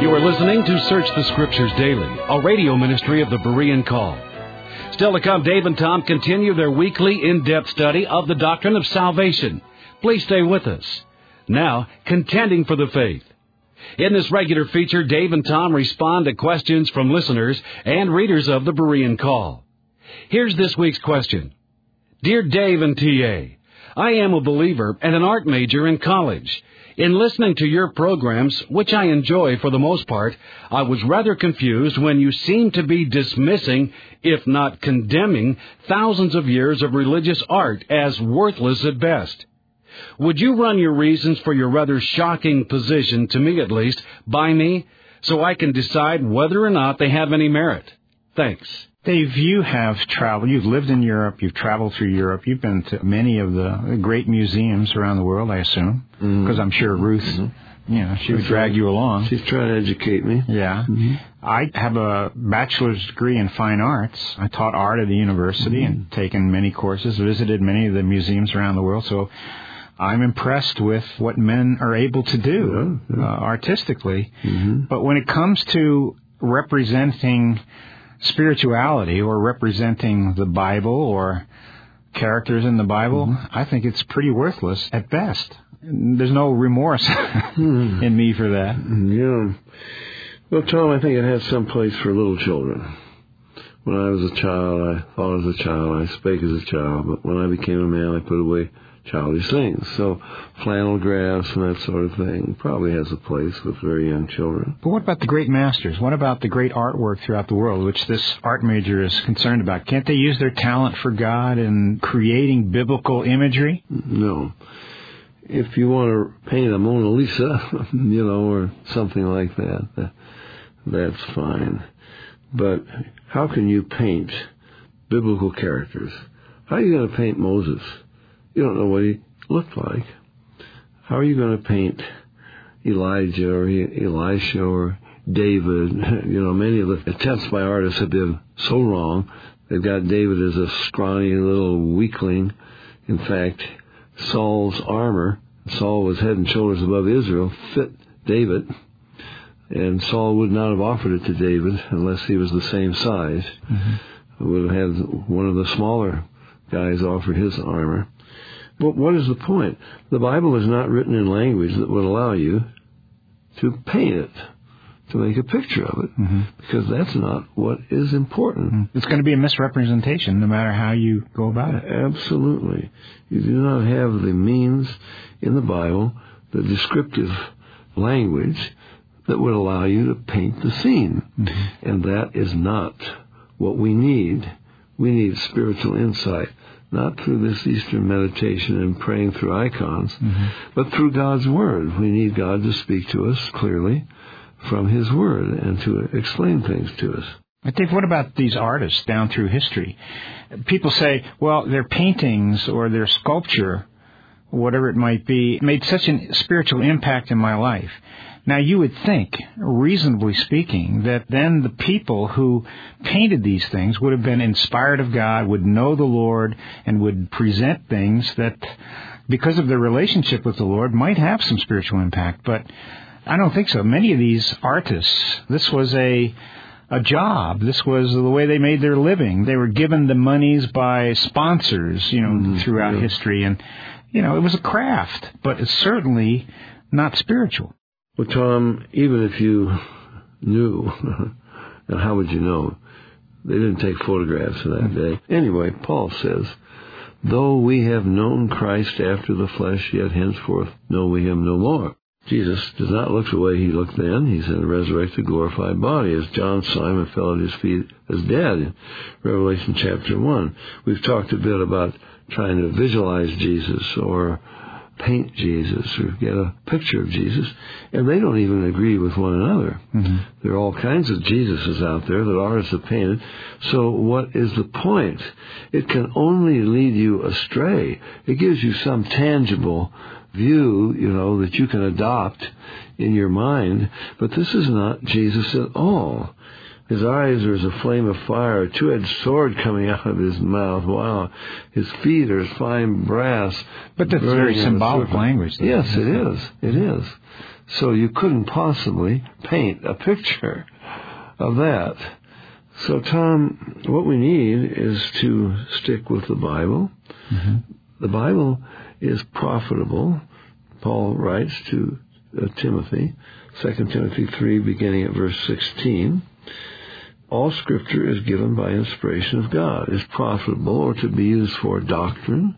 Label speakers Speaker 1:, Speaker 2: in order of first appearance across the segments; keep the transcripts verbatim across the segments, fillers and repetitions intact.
Speaker 1: You are listening to Search the Scriptures Daily, a radio ministry of the Berean Call. Still to come, Dave and Tom continue their weekly in-depth study of the doctrine of salvation. Please stay with us. Now, contending for the faith. In this regular feature, Dave and Tom respond to questions from listeners and readers of the Berean Call. Here's this week's question. Dear Dave and T A, I am a believer and an art major in college. In listening to your programs, which I enjoy for the most part, I was rather confused when you seemed to be dismissing, if not condemning, thousands of years of religious art as worthless at best. Would you run your reasons for your rather shocking position, to me at least, by me, so I can decide whether or not they have any merit? Thanks.
Speaker 2: Dave, you have traveled, you've lived in Europe, you've traveled through Europe, you've been to many of the great museums around the world, I assume, because mm-hmm. I'm sure Ruth, mm-hmm. you know, she would drag you along.
Speaker 3: She's trying to educate me.
Speaker 2: Yeah. Mm-hmm. I have a bachelor's degree in fine arts. I taught art at the university mm-hmm. and taken many courses, visited many of the museums around the world, so I'm impressed with what men are able to do yeah, yeah. Uh, artistically. Mm-hmm. But when it comes to representing spirituality or representing the Bible or characters in the Bible, mm-hmm. I think it's pretty worthless at best. There's no remorse mm. in me for that.
Speaker 3: Yeah. Well, Tom, I think it has some place for little children. When I was a child, I thought as a child, I spake as a child, but when I became a man, I put away childish things. So flannel graphs and that sort of thing probably has a place with very young children.
Speaker 2: But what about the great masters? What about the great artwork throughout the world, which this art major is concerned about? Can't they use their talent for God in creating biblical imagery?
Speaker 3: No. If you want to paint a Mona Lisa, you know, or something like that, that that's fine. But how can you paint biblical characters? How are you going to paint Moses? You don't know what he looked like. How are you going to paint Elijah or Elisha or David? You know, many of the attempts by artists have been so wrong. They've got David as a scrawny little weakling. In fact, Saul's armor, Saul was head and shoulders above Israel, fit David. And Saul would not have offered it to David unless he was the same size. Mm-hmm. Would have had one of the smaller guys offer his armor. But what is the point? The Bible is not written in language that would allow you to paint it, to make a picture of it, mm-hmm. because that's not what is important.
Speaker 2: Mm-hmm. It's going to be a misrepresentation no matter how you go about it.
Speaker 3: Absolutely. You do not have the means in the Bible, the descriptive language that would allow you to paint the scene. Mm-hmm. And that is not what we need. We need spiritual insight. Not through this Eastern meditation and praying through icons, mm-hmm. but through God's Word. We need God to speak to us clearly from His Word and to explain things to us.
Speaker 2: But Dave, what about these artists down through history? People say, well, their paintings or their sculpture, whatever it might be, made such a spiritual impact in my life. Now, you would think, reasonably speaking, that then the people who painted these things would have been inspired of God, would know the Lord, and would present things that, because of their relationship with the Lord, might have some spiritual impact. But I don't think so. Many of these artists, this was a a job. This was the way they made their living. They were given the monies by sponsors, you know, mm, throughout yeah. history. And, you know, it was a craft, but it's certainly not spiritual.
Speaker 3: Well, Tom, even if you knew, and how would you know? They didn't take photographs of that day. Anyway, Paul says, though we have known Christ after the flesh, yet henceforth know we him no more. Jesus does not look the way he looked then. He's in a resurrected, glorified body. As John saw him and fell at his feet as dead in Revelation chapter one. We've talked a bit about trying to visualize Jesus or paint Jesus or get a picture of Jesus, and they don't even agree with one another. Mm-hmm. There are all kinds of Jesuses out there that artists have painted. So what is the point? It can only lead you astray. It gives you some tangible view, you know, that you can adopt in your mind, but this is not Jesus at all. His eyes are as a flame of fire, a two-edged sword coming out of his mouth. Wow. His feet are as fine brass.
Speaker 2: But that's very symbolic language.
Speaker 3: Yes, it is. It is. So you couldn't possibly paint a picture of that. So, Tom, what we need is to stick with the Bible. Mm-hmm. The Bible is profitable. Paul writes to uh, Timothy, Second Timothy three, beginning at verse sixteen. All Scripture is given by inspiration of God, is profitable or to be used for doctrine,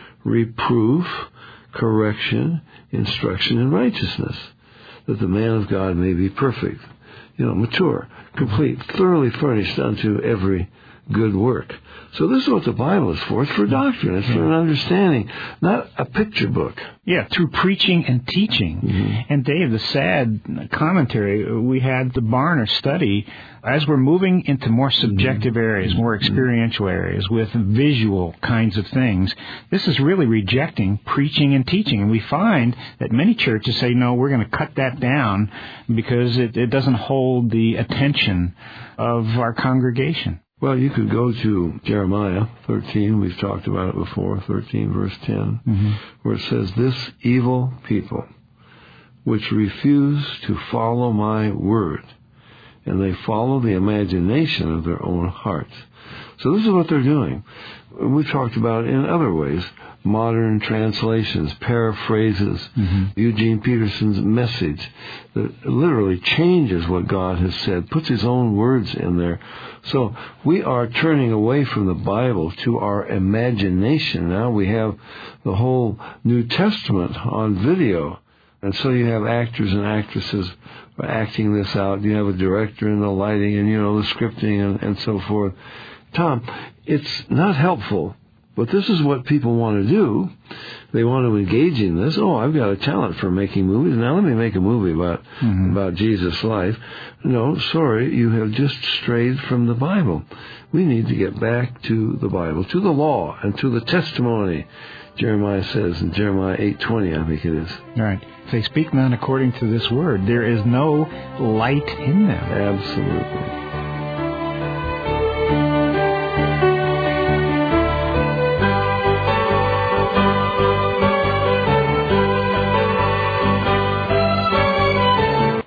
Speaker 3: reproof, correction, instruction in righteousness, that the man of God may be perfect, you know, mature, complete, thoroughly furnished unto every good work. So this is what the Bible is for. It's for doctrine. It's for an understanding, not a picture book.
Speaker 2: Yeah, through preaching and teaching. Mm-hmm. And Dave, the sad commentary, we had the Barna study, as we're moving into more subjective areas, more experiential areas with visual kinds of things, this is really rejecting preaching and teaching. And we find that many churches say, no, we're going to cut that down because it, it doesn't hold the attention of our congregation.
Speaker 3: Well, you could go to Jeremiah thirteen. We've talked about it before, thirteen, verse ten, mm-hmm. where it says, this evil people, which refuse to follow my word, and they follow the imagination of their own hearts. So this is what they're doing. We've talked about it in other ways. Modern translations, paraphrases, mm-hmm. Eugene Peterson's message that literally changes what God has said, puts his own words in there. So we are turning away from the Bible to our imagination. Now we have the whole New Testament on video. And so you have actors and actresses acting this out. You have a director and the lighting and, you know, the scripting and, and so forth. Tom, it's not helpful. But this is what people want to do. They want to engage in this. Oh, I've got a talent for making movies. Now let me make a movie about mm-hmm. about Jesus' life. No, sorry, you have just strayed from the Bible. We need to get back to the Bible, to the law, and to the testimony. Jeremiah says in Jeremiah eight twenty, I think it is.
Speaker 2: Right. If they speak not according to this word, there is no light in them.
Speaker 3: Absolutely.